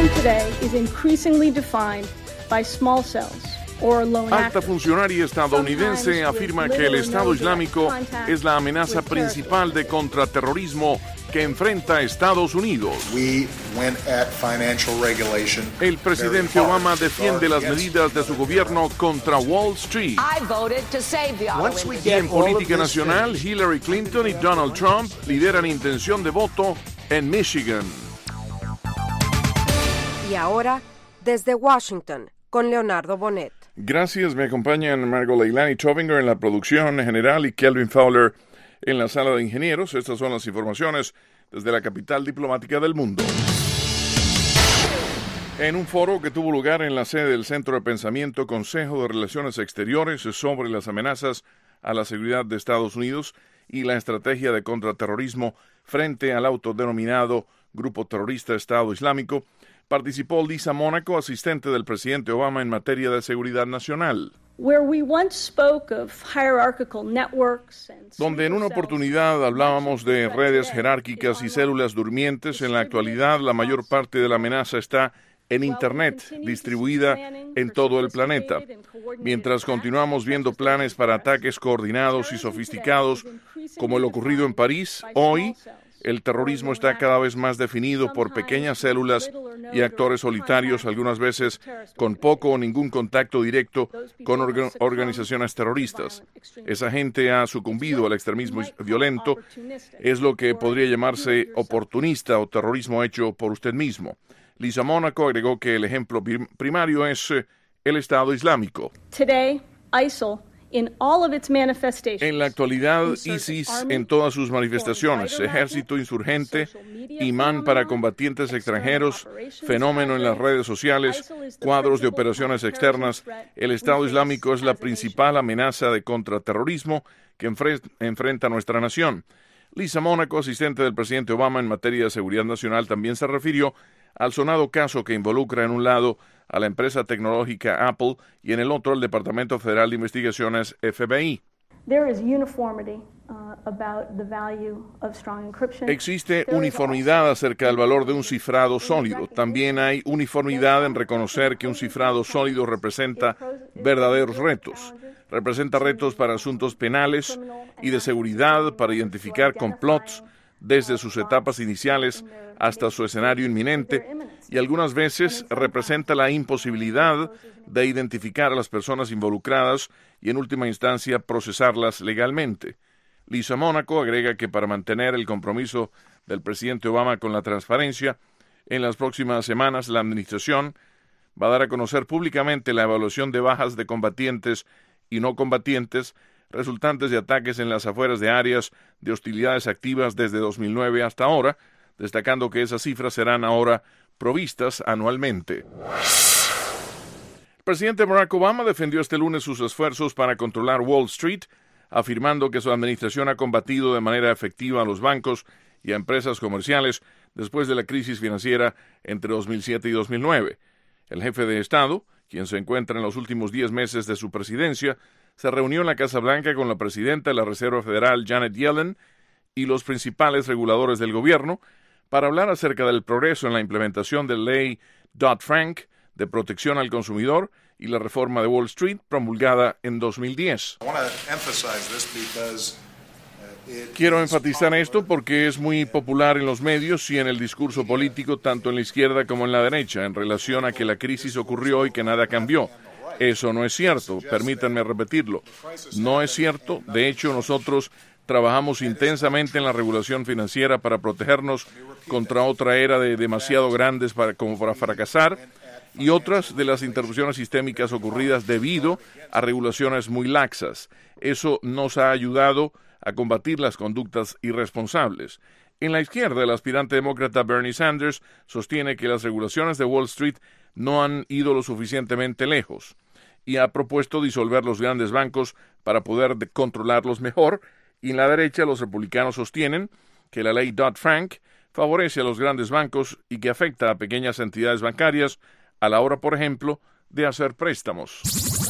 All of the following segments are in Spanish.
terrorism today is increasingly defined by small cells. Alta funcionaria estadounidense afirma que el Estado Islámico es la amenaza principal de contraterrorismo que enfrenta a Estados Unidos. El presidente Obama defiende las medidas de su gobierno contra Wall Street. Y en política nacional, Hillary Clinton y Donald Trump lideran intención de voto en Michigan. Y ahora, desde Washington, con Leonardo Bonet. Gracias, me acompañan Margot Leilani Tobinger en la producción general y Kelvin Fowler en la sala de ingenieros. Estas son las informaciones desde la capital diplomática del mundo. En un foro que tuvo lugar en la sede del Centro de Pensamiento Consejo de Relaciones Exteriores sobre las amenazas a la seguridad de Estados Unidos y la estrategia de contraterrorismo frente al autodenominado Grupo Terrorista Estado Islámico, participó Lisa Mónaco, asistente del presidente Obama en materia de seguridad nacional. Donde en una oportunidad hablábamos de redes jerárquicas y células durmientes, en la actualidad la mayor parte de la amenaza está en Internet, distribuida en todo el planeta. Mientras continuamos viendo planes para ataques coordinados y sofisticados, como el ocurrido en París, hoy el terrorismo está cada vez más definido por pequeñas células y actores solitarios, algunas veces con poco o ningún contacto directo con organizaciones terroristas. Esa gente ha sucumbido al extremismo violento, es lo que podría llamarse oportunista o terrorismo hecho por usted mismo. Lisa Mónaco agregó que el ejemplo primario es el Estado Islámico. En la actualidad, ISIS en todas sus manifestaciones, ejército insurgente, imán para combatientes extranjeros, fenómeno en las redes sociales, cuadros de operaciones externas, el Estado Islámico es la principal amenaza de contraterrorismo que enfrenta nuestra nación. Lisa Mónaco, asistente del presidente Obama en materia de seguridad nacional, también se refirió al sonado caso que involucra en un lado a la empresa tecnológica Apple y en el otro al Departamento Federal de Investigaciones FBI. Existe uniformidad acerca del valor de un cifrado sólido. También hay uniformidad en reconocer que un cifrado sólido representa verdaderos retos. Representa retos para asuntos penales y de seguridad, para identificar complots desde sus etapas iniciales hasta su escenario inminente, y algunas veces representa la imposibilidad de identificar a las personas involucradas y en última instancia procesarlas legalmente. Lisa Mónaco agrega que para mantener el compromiso del presidente Obama con la transparencia, en las próximas semanas la administración va a dar a conocer públicamente la evaluación de bajas de combatientes y no combatientes resultantes de ataques en las afueras de áreas de hostilidades activas desde 2009 hasta ahora, destacando que esas cifras serán ahora provistas anualmente. El presidente Barack Obama defendió este lunes sus esfuerzos para controlar Wall Street, afirmando que su administración ha combatido de manera efectiva a los bancos y a empresas comerciales después de la crisis financiera entre 2007 y 2009. El jefe de Estado, quien se encuentra en los últimos 10 meses de su presidencia, se reunió en la Casa Blanca con la presidenta de la Reserva Federal, Janet Yellen, y los principales reguladores del gobierno para hablar acerca del progreso en la implementación de la ley Dodd-Frank de protección al consumidor y la reforma de Wall Street promulgada en 2010. Quiero enfatizar esto porque es muy popular en los medios y en el discurso político, tanto en la izquierda como en la derecha, en relación a que la crisis ocurrió y que nada cambió. Eso no es cierto, permítanme repetirlo. No es cierto. De hecho, nosotros trabajamos intensamente en la regulación financiera para protegernos contra otra era de demasiado grandes como para fracasar y otras de las interrupciones sistémicas ocurridas debido a regulaciones muy laxas. Eso nos ha ayudado a combatir las conductas irresponsables. En la izquierda, el aspirante demócrata Bernie Sanders sostiene que las regulaciones de Wall Street no han ido lo suficientemente lejos y ha propuesto disolver los grandes bancos para poder controlarlos mejor. Y en la derecha, los republicanos sostienen que la ley Dodd-Frank favorece a los grandes bancos y que afecta a pequeñas entidades bancarias a la hora, por ejemplo, de hacer préstamos.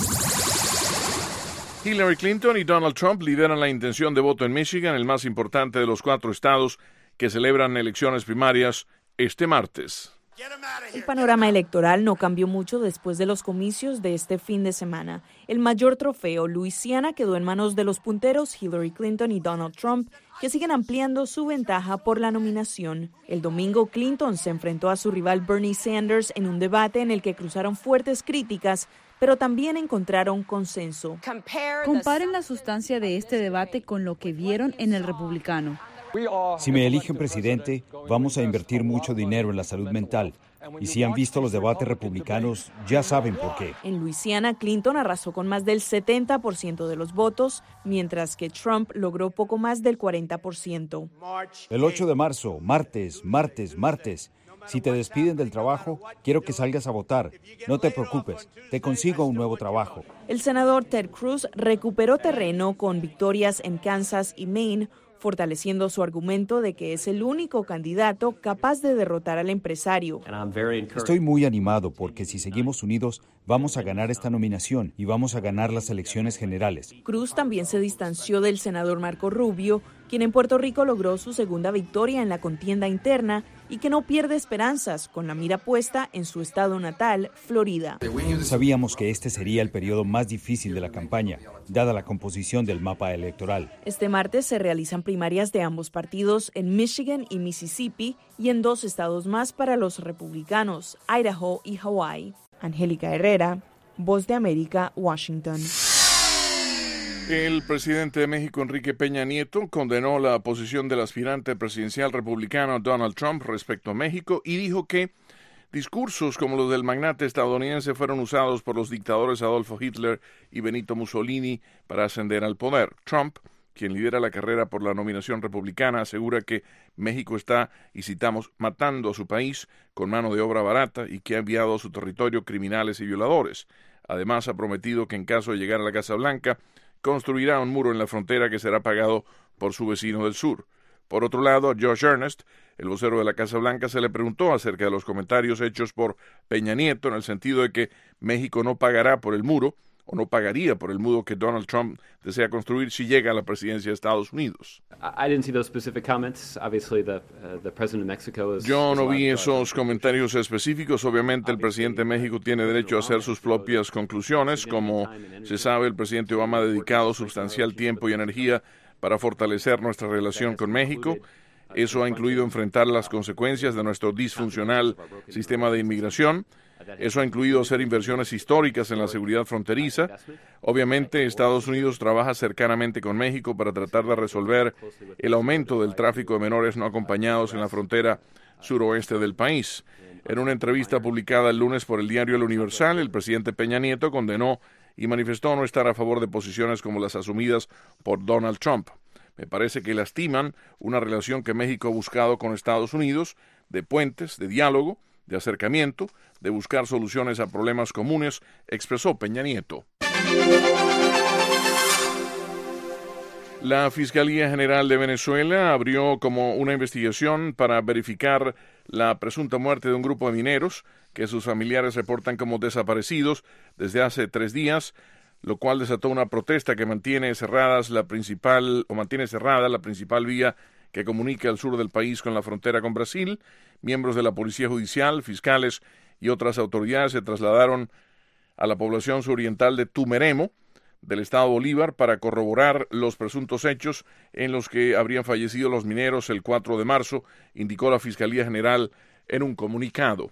Hillary Clinton y Donald Trump lideran la intención de voto en Michigan, el más importante de los 4 estados que celebran elecciones primarias este martes. El panorama electoral no cambió mucho después de los comicios de este fin de semana. El mayor trofeo, Luisiana, quedó en manos de los punteros Hillary Clinton y Donald Trump, que siguen ampliando su ventaja por la nominación. El domingo, Clinton se enfrentó a su rival Bernie Sanders en un debate en el que cruzaron fuertes críticas, pero también encontraron consenso. Comparen la sustancia de este debate con lo que vieron en el republicano. Si me eligen presidente, vamos a invertir mucho dinero en la salud mental. Y si han visto los debates republicanos, ya saben por qué. En Luisiana, Clinton arrasó con más del 70% de los votos, mientras que Trump logró poco más del 40%. El 8 de marzo, martes. Si te despiden del trabajo, quiero que salgas a votar. No te preocupes, te consigo un nuevo trabajo. El senador Ted Cruz recuperó terreno con victorias en Kansas y Maine, fortaleciendo su argumento de que es el único candidato capaz de derrotar al empresario. Estoy muy animado porque si seguimos unidos, vamos a ganar esta nominación y vamos a ganar las elecciones generales. Cruz también se distanció del senador Marco Rubio, quien en Puerto Rico logró su segunda victoria en la contienda interna y que no pierde esperanzas, con la mira puesta en su estado natal, Florida. Sabíamos que este sería el periodo más difícil de la campaña, dada la composición del mapa electoral. Este martes se realizan primarias de ambos partidos en Michigan y Mississippi y en 2 estados más para los republicanos, Idaho y Hawái. Angélica Herrera, Voz de América, Washington. El presidente de México, Enrique Peña Nieto, condenó la posición del aspirante presidencial republicano Donald Trump respecto a México y dijo que discursos como los del magnate estadounidense fueron usados por los dictadores Adolfo Hitler y Benito Mussolini para ascender al poder. Trump, quien lidera la carrera por la nominación republicana, asegura que México está, y citamos, matando a su país con mano de obra barata y que ha enviado a su territorio criminales y violadores. Además, ha prometido que en caso de llegar a la Casa Blanca, construirá un muro en la frontera que será pagado por su vecino del sur. Por otro lado, a Josh Earnest, el vocero de la Casa Blanca, se le preguntó acerca de los comentarios hechos por Peña Nieto en el sentido de que México no pagará por el muro o no pagaría por el muro que Donald Trump desea construir si llega a la presidencia de Estados Unidos. Yo no vi esos comentarios específicos. Obviamente el presidente de México tiene derecho a hacer sus propias conclusiones. Como se sabe, el presidente Obama ha dedicado sustancial tiempo y energía para fortalecer nuestra relación con México. Eso ha incluido enfrentar las consecuencias de nuestro disfuncional sistema de inmigración. Eso ha incluido hacer inversiones históricas en la seguridad fronteriza. Obviamente, Estados Unidos trabaja cercanamente con México para tratar de resolver el aumento del tráfico de menores no acompañados en la frontera suroeste del país. En una entrevista publicada el lunes por el diario El Universal, el presidente Peña Nieto condenó y manifestó no estar a favor de posiciones como las asumidas por Donald Trump. Me parece que lastiman una relación que México ha buscado con Estados Unidos, de puentes, de diálogo, de acercamiento, de buscar soluciones a problemas comunes, expresó Peña Nieto. La Fiscalía General de Venezuela abrió como una investigación para verificar la presunta muerte de un grupo de mineros que sus familiares reportan como desaparecidos desde hace 3 días, lo cual desató una protesta que mantiene cerrada la principal vía que comunica el sur del país con la frontera con Brasil. Miembros de la Policía Judicial, fiscales y otras autoridades se trasladaron a la población suroriental de Tumeremo, del estado Bolívar, para corroborar los presuntos hechos en los que habrían fallecido los mineros el 4 de marzo, indicó la Fiscalía General en un comunicado.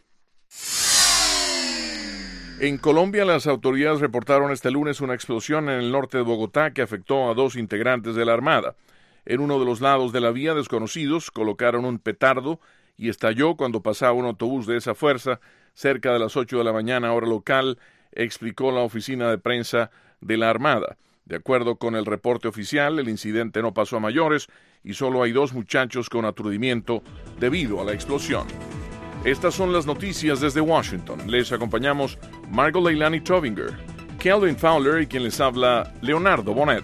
En Colombia, las autoridades reportaron este lunes una explosión en el norte de Bogotá que afectó a 2 integrantes de la Armada. En uno de los lados de la vía, desconocidos colocaron un petardo y estalló cuando pasaba un autobús de esa fuerza cerca de las 8 de la mañana, hora local, explicó la oficina de prensa de la Armada. De acuerdo con el reporte oficial, el incidente no pasó a mayores y solo hay 2 muchachos con aturdimiento debido a la explosión. Estas son las noticias desde Washington. Les acompañamos Margot Leilani Trovinger, Kelvin Fowler y quien les habla, Leonardo Bonet.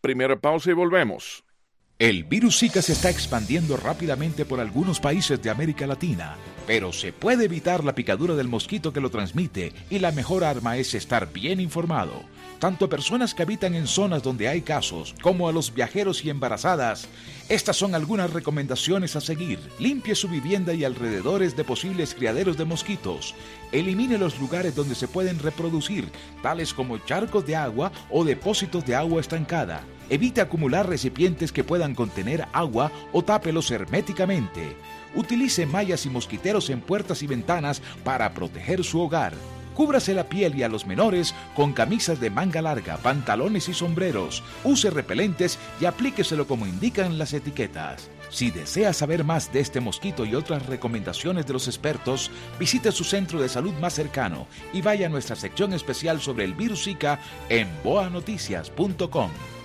Primera pausa y volvemos. El virus Zika se está expandiendo rápidamente por algunos países de América Latina, pero se puede evitar la picadura del mosquito que lo transmite y la mejor arma es estar bien informado. Tanto a personas que habitan en zonas donde hay casos, como a los viajeros y embarazadas. Estas son algunas recomendaciones a seguir. Limpie su vivienda y alrededores de posibles criaderos de mosquitos. Elimine los lugares donde se pueden reproducir, tales como charcos de agua o depósitos de agua estancada. Evite acumular recipientes que puedan contener agua o tápelos herméticamente. Utilice mallas y mosquiteros en puertas y ventanas para proteger su hogar. Cúbrase la piel y a los menores con camisas de manga larga, pantalones y sombreros. Use repelentes y aplíqueselo como indican las etiquetas. Si desea saber más de este mosquito y otras recomendaciones de los expertos, visite su centro de salud más cercano y vaya a nuestra sección especial sobre el virus Zika en boanoticias.com.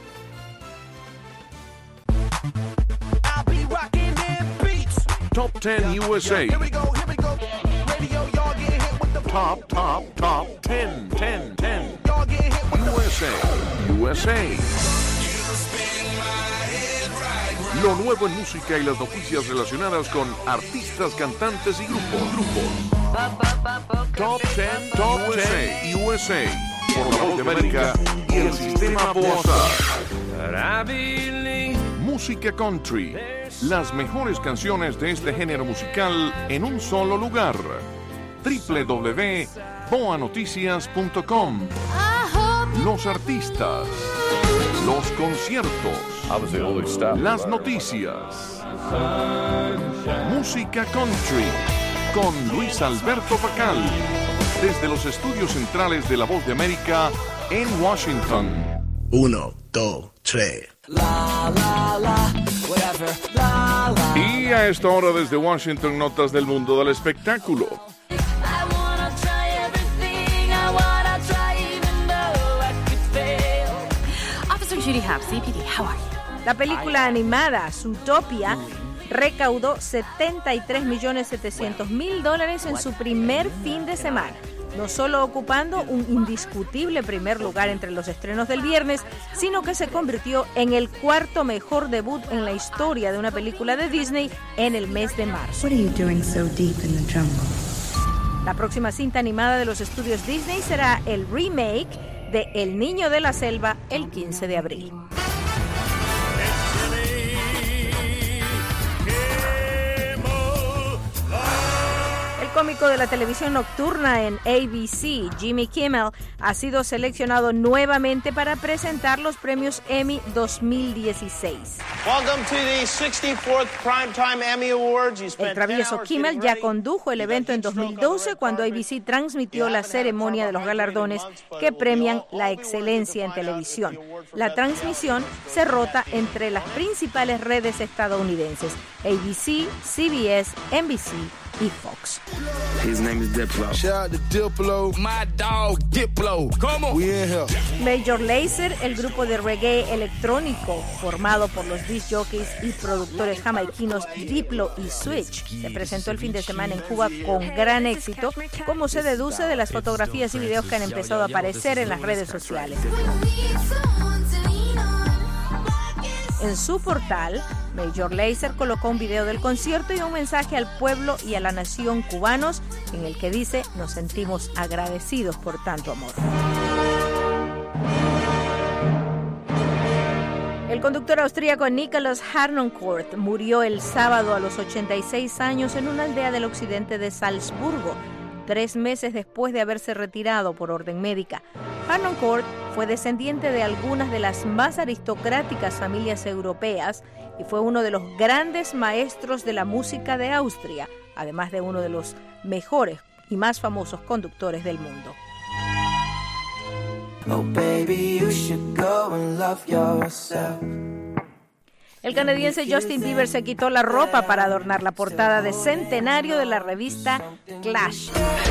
Top 10 USA. Top 10. USA. Lo nuevo en música y las noticias relacionadas con artistas, cantantes y grupos. Top 10 USA. Por la Voz de América y el Sistema Bosa. Música country. Las mejores canciones de este género musical en un solo lugar. www.boanoticias.com. Los artistas, los conciertos, las noticias. Música country con Luis Alberto Facal desde los estudios centrales de La Voz de América en Washington. 1, 2, 3. Y a esta hora desde Washington, notas del mundo del espectáculo. La película animada Zootopia recaudó $73.700.000 en su primer fin de semana, no solo ocupando un indiscutible primer lugar entre los estrenos del viernes, sino que se convirtió en el cuarto mejor debut en la historia de una película de Disney en el mes de marzo. La próxima cinta animada de los estudios Disney será el remake de El Niño de la Selva el 15 de abril. El cómico de la televisión nocturna en ABC, Jimmy Kimmel, ha sido seleccionado nuevamente para presentar los premios Emmy 2016. El travieso Kimmel ya condujo el evento en 2012 cuando ABC transmitió la ceremonia de los galardones que premian la excelencia en televisión. La transmisión se rota entre las principales redes estadounidenses: ABC, CBS, NBC y Fox. His name is Diplo. Shout out to Diplo. My dog Diplo. ¿Cómo? We in here. Major Lazer, el grupo de reggae electrónico formado por los disc jockeys y productores jamaiquinos Diplo y Switch, se presentó el fin de semana en Cuba con gran éxito, como se deduce de las fotografías y videos que han empezado a aparecer en las redes sociales. En su portal, Major Lazer colocó un video del concierto y un mensaje al pueblo y a la nación cubanos en el que dice: nos sentimos agradecidos por tanto amor. El conductor austríaco Nikolaus Harnoncourt murió el sábado a los 86 años en una aldea del occidente de Salzburgo, 3 meses después de haberse retirado por orden médica. Harnoncourt fue descendiente de algunas de las más aristocráticas familias europeas y fue uno de los grandes maestros de la música de Austria, además de uno de los mejores y más famosos conductores del mundo. Oh, baby, you should go and love yourself. El canadiense Justin Bieber se quitó la ropa para adornar la portada de centenario de la revista Clash.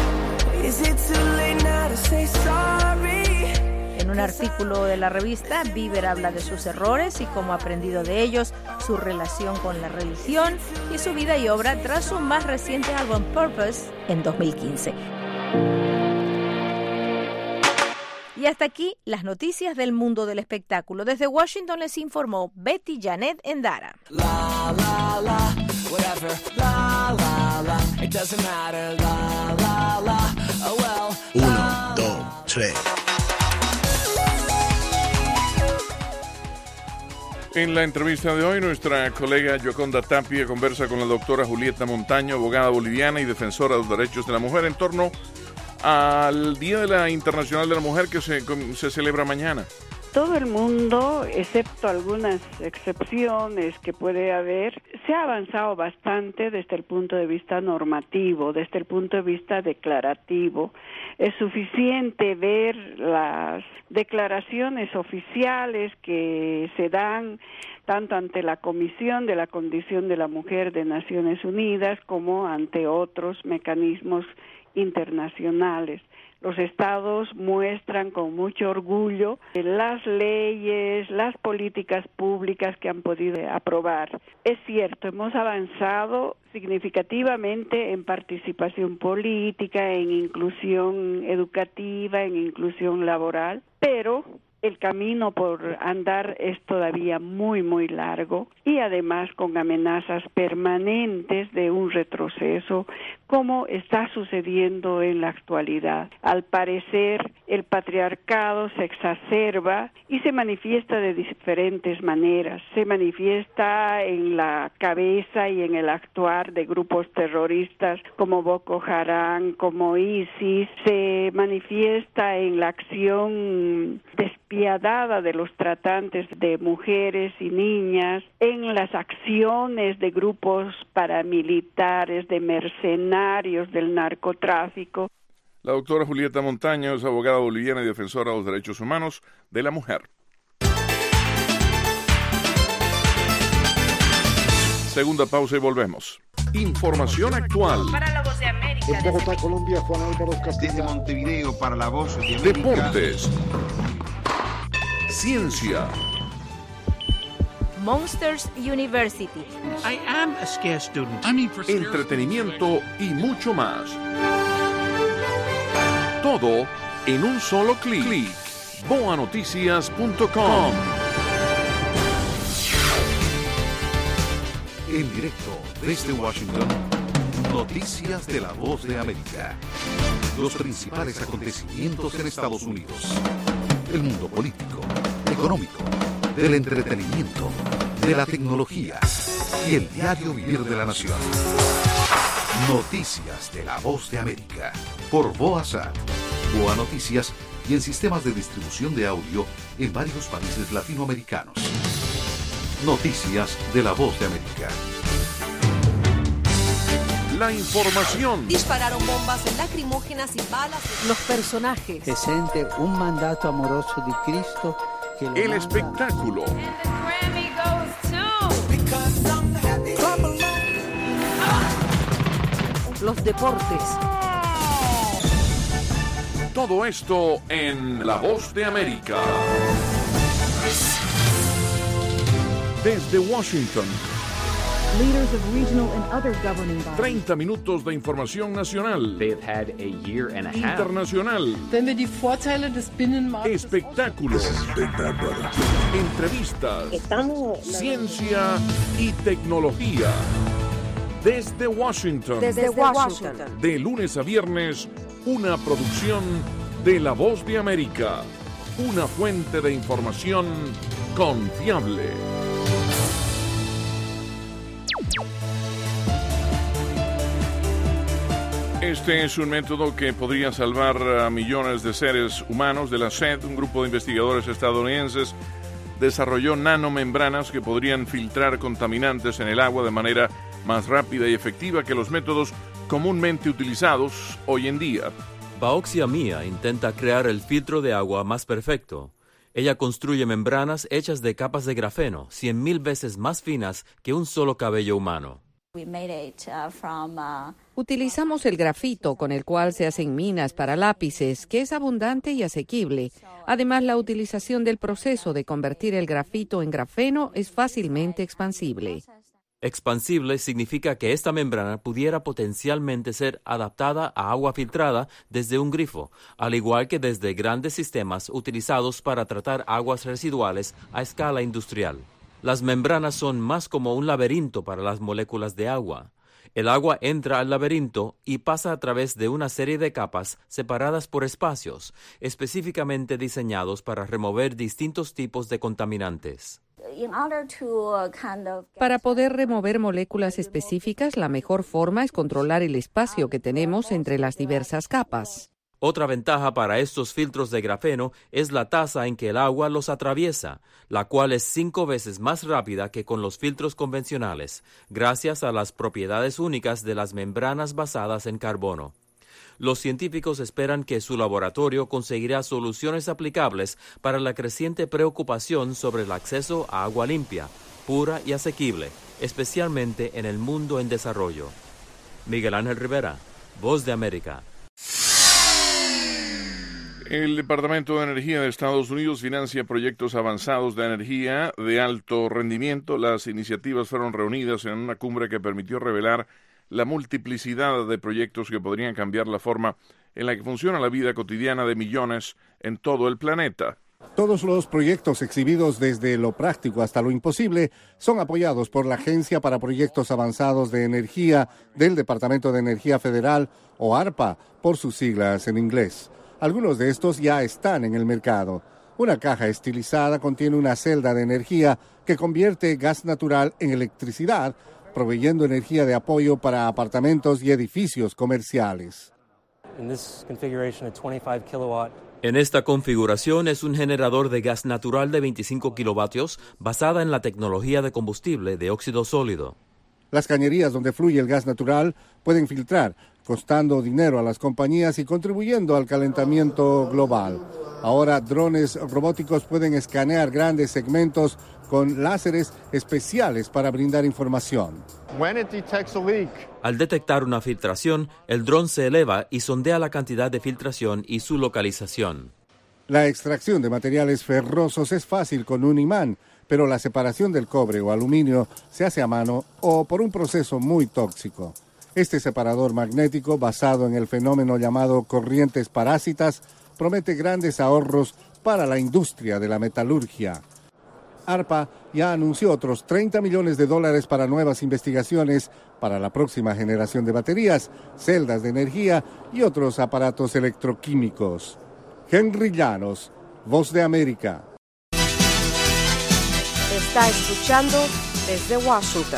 En un artículo de la revista, Bieber habla de sus errores y cómo ha aprendido de ellos, su relación con la religión y su vida y obra tras su más reciente álbum Purpose en 2015. Y Y hasta aquí las noticias del mundo del espectáculo. Desde Washington les informó Betty Janet Endara. La, la, la, whatever. La, la, la, it doesn't matter. La, la, la, oh well. 1, 2, 3. En la entrevista de hoy, nuestra colega Yoconda Tapia conversa con la doctora Julieta Montaño, abogada boliviana y defensora de los derechos de la mujer, en torno al Día de la Internacional de la Mujer que se celebra mañana. Todo el mundo, excepto algunas excepciones que puede haber, se ha avanzado bastante desde el punto de vista normativo, desde el punto de vista declarativo. Es suficiente ver las declaraciones oficiales que se dan tanto ante la Comisión de la Condición de la Mujer de Naciones Unidas como ante otros mecanismos internacionales. Los estados muestran con mucho orgullo las leyes, las políticas públicas que han podido aprobar. Es cierto, hemos avanzado significativamente en participación política, en inclusión educativa, en inclusión laboral, pero el camino por andar es todavía muy, muy largo y además con amenazas permanentes de un retroceso, como está sucediendo en la actualidad. Al parecer, el patriarcado se exacerba y se manifiesta de diferentes maneras. Se manifiesta en la cabeza y en el actuar de grupos terroristas como Boko Haram, como ISIS. Se manifiesta en la acción despiadada de los tratantes de mujeres y niñas, en las acciones de grupos paramilitares, de mercenarios del narcotráfico. La doctora Julieta Montaño es abogada boliviana y defensora de los derechos humanos de la mujer. Segunda pausa y volvemos. Información actual. Para la Voz de América. En Bogotá, Colombia, Juan Álvaro Castillo. Desde Montevideo para la Voz de América. Deportes. Ciencia. Monsters University. I am a scarce student. Entretenimiento y mucho más. Todo en un solo clic. boanoticias.com. En directo desde Washington, noticias de la Voz de América. Los principales acontecimientos en Estados Unidos. El mundo político, económico, del entretenimiento, de la tecnología y el diario vivir de la nación. Noticias de la Voz de América. Por Boasat, Boa Noticias y en sistemas de distribución de audio en varios países latinoamericanos. Noticias de la Voz de América. La información. Dispararon bombas lacrimógenas y balas. Los personajes. Presente un mandato amoroso de Cristo. Que el espectáculo. Los deportes. Todo esto en La Voz de América. Desde Washington. Leaders of regional and other governing bodies. 30 minutos de información nacional. They've had a year and a half. Internacional. Wenn wir die Vorteile des Binnenmarktes. Espectáculos. Entrevistas. Ciencia y tecnología. Desde Washington. Desde Washington. De lunes a viernes, una producción de La Voz de América. Una fuente de información confiable. Este es un método que podría salvar a millones de seres humanos de la sed. Un grupo de investigadores estadounidenses desarrolló nanomembranas que podrían filtrar contaminantes en el agua de manera más rápida y efectiva que los métodos comúnmente utilizados hoy en día. Baoxia Mia intenta crear el filtro de agua más perfecto. Ella construye membranas hechas de capas de grafeno 100,000 veces más finas que un solo cabello humano. Utilizamos el grafito con el cual se hacen minas para lápices, que es abundante y asequible. Además, la utilización del proceso de convertir el grafito en grafeno es fácilmente expansible. Expansible significa que esta membrana pudiera potencialmente ser adaptada a agua filtrada desde un grifo, al igual que desde grandes sistemas utilizados para tratar aguas residuales a escala industrial. Las membranas son más como un laberinto para las moléculas de agua. El agua entra al laberinto y pasa a través de una serie de capas separadas por espacios, específicamente diseñados para remover distintos tipos de contaminantes. Para poder remover moléculas específicas, la mejor forma es controlar el espacio que tenemos entre las diversas capas. Otra ventaja para estos filtros de grafeno es la tasa en que el agua los atraviesa, la cual es 5 veces más rápida que con los filtros convencionales, gracias a las propiedades únicas de las membranas basadas en carbono. Los científicos esperan que su laboratorio conseguirá soluciones aplicables para la creciente preocupación sobre el acceso a agua limpia, pura y asequible, especialmente en el mundo en desarrollo. Miguel Ángel Rivera, Voz de América. El Departamento de Energía de Estados Unidos financia proyectos avanzados de energía de alto rendimiento. Las iniciativas fueron reunidas en una cumbre que permitió revelar la multiplicidad de proyectos que podrían cambiar la forma en la que funciona la vida cotidiana de millones en todo el planeta. Todos los proyectos exhibidos desde lo práctico hasta lo imposible son apoyados por la Agencia para Proyectos Avanzados de Energía del Departamento de Energía Federal, o ARPA, por sus siglas en inglés. Algunos de estos ya están en el mercado. Una caja estilizada contiene una celda de energía que convierte gas natural en electricidad, proveyendo energía de apoyo para apartamentos y edificios comerciales. En esta configuración es un generador de gas natural de 25 kilovatios basada en la tecnología de combustible de óxido sólido. Las cañerías donde fluye el gas natural pueden filtrar, costando dinero a las compañías y contribuyendo al calentamiento global. Ahora, drones robóticos pueden escanear grandes segmentos con láseres especiales para brindar información. Al detectar una filtración, el dron se eleva y sondea la cantidad de filtración y su localización. La extracción de materiales ferrosos es fácil con un imán, pero la separación del cobre o aluminio se hace a mano o por un proceso muy tóxico. Este separador magnético, basado en el fenómeno llamado corrientes parásitas, promete grandes ahorros para la industria de la metalurgia. ARPA ya anunció otros $30 millones para nuevas investigaciones para la próxima generación de baterías, celdas de energía y otros aparatos electroquímicos. Henry Llanos, Voz de América. Está escuchando desde Washington.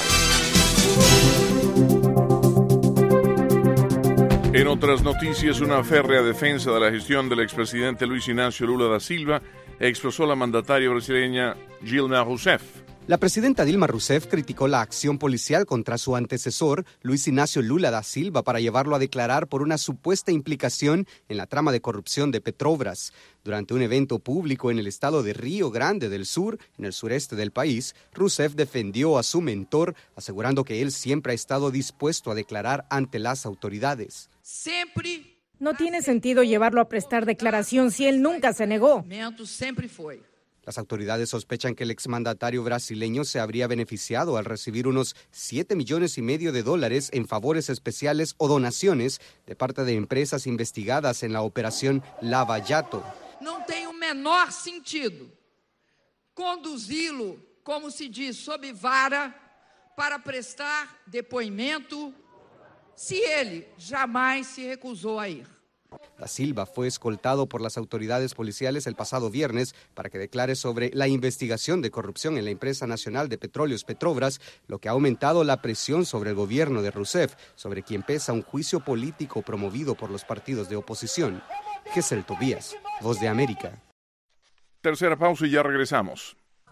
En otras noticias, una férrea defensa de la gestión del expresidente Luis Ignacio Lula da Silva expresó la mandataria brasileña Dilma Rousseff. La presidenta Dilma Rousseff criticó la acción policial contra su antecesor, Luis Ignacio Lula da Silva, para llevarlo a declarar por una supuesta implicación en la trama de corrupción de Petrobras. Durante un evento público en el estado de Río Grande del Sur, en el sureste del país, Rousseff defendió a su mentor, asegurando que él siempre ha estado dispuesto a declarar ante las autoridades. No tiene sentido llevarlo a prestar declaración si él nunca se negó. Las autoridades sospechan que el exmandatario brasileño se habría beneficiado al recibir unos $7,5 millones en favores especiales o donaciones de parte de empresas investigadas en la operación Lava Jato. No tiene el menor sentido conduzi-lo, como se dice, sob vara para prestar depoimento si él jamais se recusó a ir. Da Silva fue escoltado por las autoridades policiales el pasado viernes para que declare sobre la investigación de corrupción en la empresa nacional de petróleos Petrobras, lo que ha aumentado la presión sobre el gobierno de Rousseff, sobre quien pesa un juicio político promovido por los partidos de oposición. Gesell Tobías, Voz de América. Tercera pausa y ya regresamos.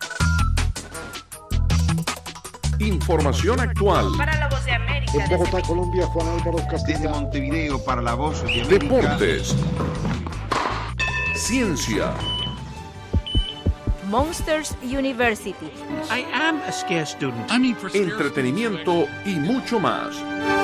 Información actual. Para la Voz de América. En Bogotá, Colombia, Juan Álvaro Castillo. Desde Montevideo para la Voz de América. Deportes. Ciencia. Monsters University. I am a scarce student. Entretenimiento y mucho más.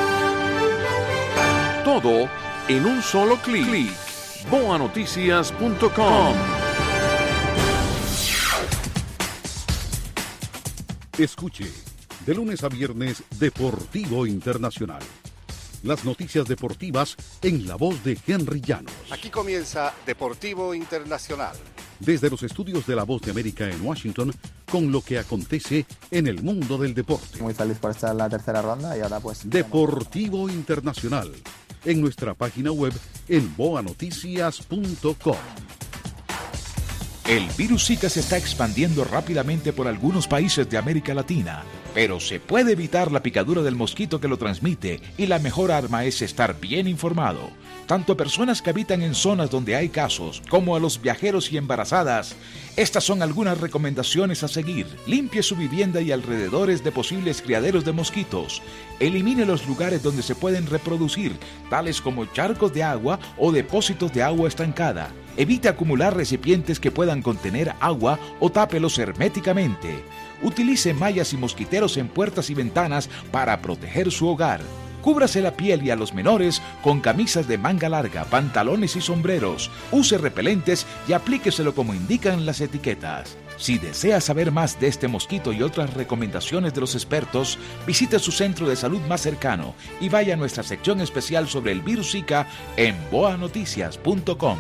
Todo en un solo clic. boanoticias.com. Escuche De lunes a viernes, Deportivo Internacional. Las noticias deportivas en la voz de Henry Llanos. Aquí comienza Deportivo Internacional. Desde los estudios de La Voz de América en Washington, con lo que acontece en el mundo del deporte. Muy feliz por estar en la tercera ronda y ahora pues... Deportivo Internacional. En nuestra página web en boanoticias.com. El virus Zika se está expandiendo rápidamente por algunos países de América Latina, pero se puede evitar la picadura del mosquito que lo transmite y la mejor arma es estar bien informado. Tanto a personas que habitan en zonas donde hay casos como a los viajeros y embarazadas. Estas son algunas recomendaciones a seguir. Limpie su vivienda y alrededores de posibles criaderos de mosquitos. Elimine los lugares donde se pueden reproducir, tales como charcos de agua o depósitos de agua estancada. Evite acumular recipientes que puedan contener agua o tápelos herméticamente. Utilice mallas y mosquiteros en puertas y ventanas para proteger su hogar. Cúbrase la piel y a los menores con camisas de manga larga, pantalones y sombreros. Use repelentes y aplíqueselo como indican las etiquetas. Si desea saber más de este mosquito y otras recomendaciones de los expertos, visite su centro de salud más cercano y vaya a nuestra sección especial sobre el virus Zika en boanoticias.com.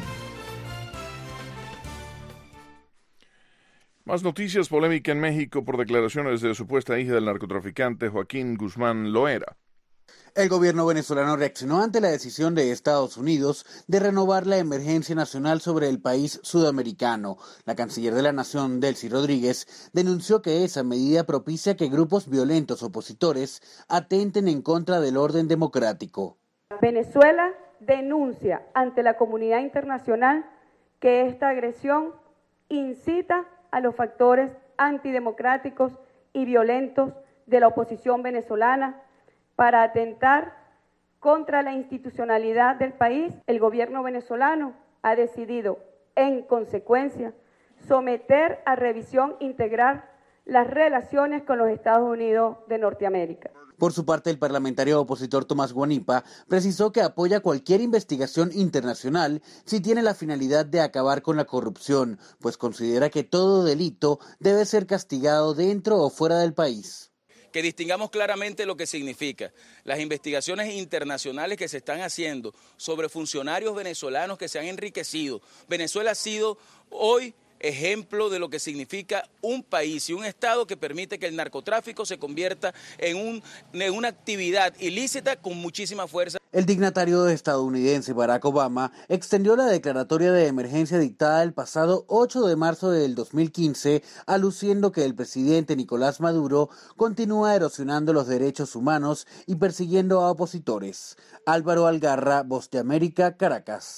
Más noticias. Polémica en México por declaraciones de supuesta hija del narcotraficante Joaquín Guzmán Loera. El gobierno venezolano reaccionó ante la decisión de Estados Unidos de renovar la emergencia nacional sobre el país sudamericano. La canciller de la nación, Delcy Rodríguez, denunció que esa medida propicia que grupos violentos opositores atenten en contra del orden democrático. Venezuela denuncia ante la comunidad internacional que esta agresión incita a los factores antidemocráticos y violentos de la oposición venezolana para atentar contra la institucionalidad del país. El gobierno venezolano ha decidido, en consecuencia, someter a revisión integral las relaciones con los Estados Unidos de Norteamérica. Por su parte, el parlamentario opositor Tomás Guanipa precisó que apoya cualquier investigación internacional si tiene la finalidad de acabar con la corrupción, pues considera que todo delito debe ser castigado dentro o fuera del país. Que distingamos claramente lo que significa las investigaciones internacionales que se están haciendo sobre funcionarios venezolanos que se han enriquecido. Venezuela ha sido hoy ejemplo de lo que significa un país y un Estado que permite que el narcotráfico se convierta en una actividad ilícita con muchísima fuerza. El dignatario estadounidense Barack Obama extendió la declaratoria de emergencia dictada el pasado 8 de marzo del 2015, aluciendo que el presidente Nicolás Maduro continúa erosionando los derechos humanos y persiguiendo a opositores. Álvaro Algarra, Voz de América, Caracas.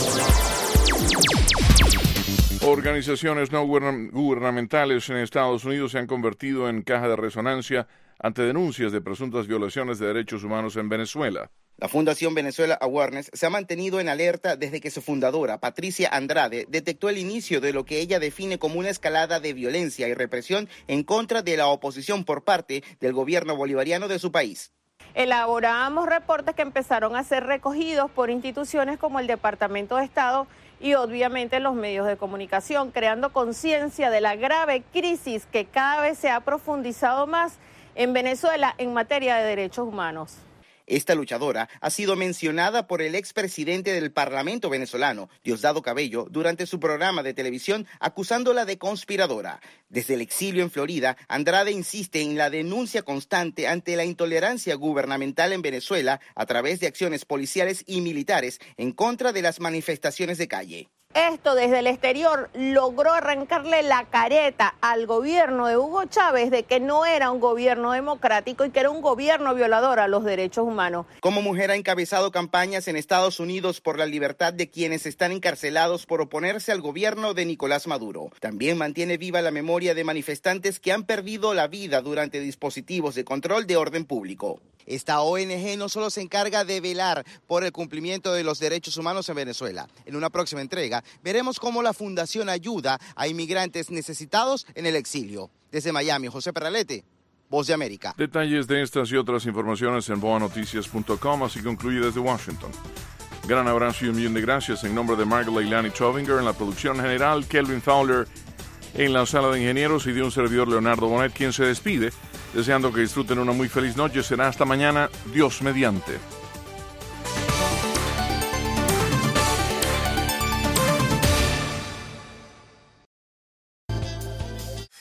Organizaciones no gubernamentales en Estados Unidos se han convertido en caja de resonancia ante denuncias de presuntas violaciones de derechos humanos en Venezuela. La Fundación Venezuela Awareness se ha mantenido en alerta desde que su fundadora, Patricia Andrade, detectó el inicio de lo que ella define como una escalada de violencia y represión en contra de la oposición por parte del gobierno bolivariano de su país. Elaboramos reportes que empezaron a ser recogidos por instituciones como el Departamento de Estado y obviamente los medios de comunicación, creando conciencia de la grave crisis que cada vez se ha profundizado más en Venezuela en materia de derechos humanos. Esta luchadora ha sido mencionada por el expresidente del Parlamento venezolano, Diosdado Cabello, durante su programa de televisión acusándola de conspiradora. Desde el exilio en Florida, Andrade insiste en la denuncia constante ante la intolerancia gubernamental en Venezuela a través de acciones policiales y militares en contra de las manifestaciones de calle. Esto desde el exterior logró arrancarle la careta al gobierno de Hugo Chávez de que no era un gobierno democrático y que era un gobierno violador a los derechos humanos. Como mujer ha encabezado campañas en Estados Unidos por la libertad de quienes están encarcelados por oponerse al gobierno de Nicolás Maduro. También mantiene viva la memoria de manifestantes que han perdido la vida durante dispositivos de control de orden público. Esta ONG no solo se encarga de velar por el cumplimiento de los derechos humanos en Venezuela. En una próxima entrega veremos cómo la fundación ayuda a inmigrantes necesitados en el exilio. Desde Miami, José Peralete, Voz de América. Detalles de estas y otras informaciones en boanoticias.com, así concluye desde Washington. Gran abrazo y un millón de gracias en nombre de Michael Leilani Trovinger en la producción general, Kelvin Fowler en la sala de ingenieros y de un servidor Leonardo Bonet, quien se despide deseando que disfruten una muy feliz noche. Será hasta mañana, Dios mediante.